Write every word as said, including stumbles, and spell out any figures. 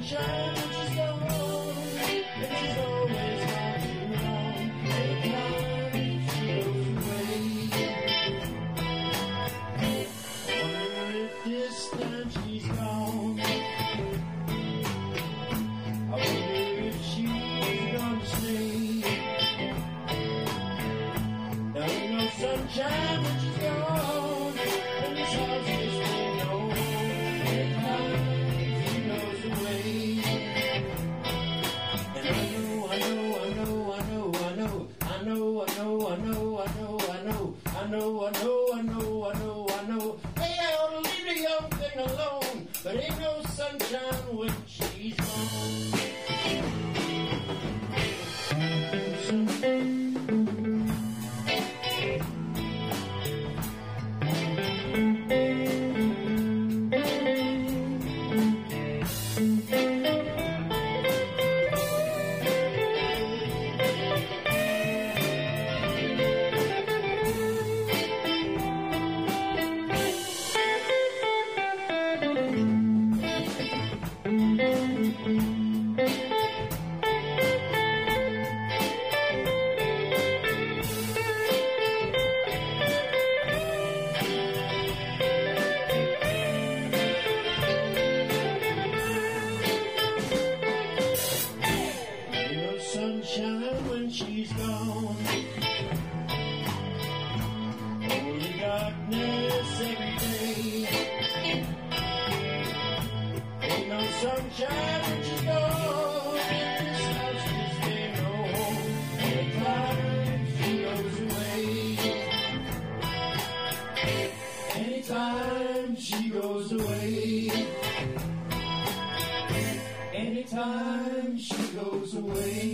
sunshine when she's gone, and she's always walking around. Anytime she goes away, I wonder if this time she's gone. I wonder if she's gonna stay. There ain't no sunshine when she's gone, and this house is staying home. Anytime she goes away, and I know, I know, I know, I know, I know, I know, I know, I know, I know, I know, I know, I know, I know, I know, I know. Hey, I ought to leave the young thing alone, but ain't no sunshine when she's gone. Sunshine when she's gone, only darkness every day. Ain't no sunshine when she's gone, and this house just ain't no home. Anytime she goes away, anytime she goes away, anytime she goes away.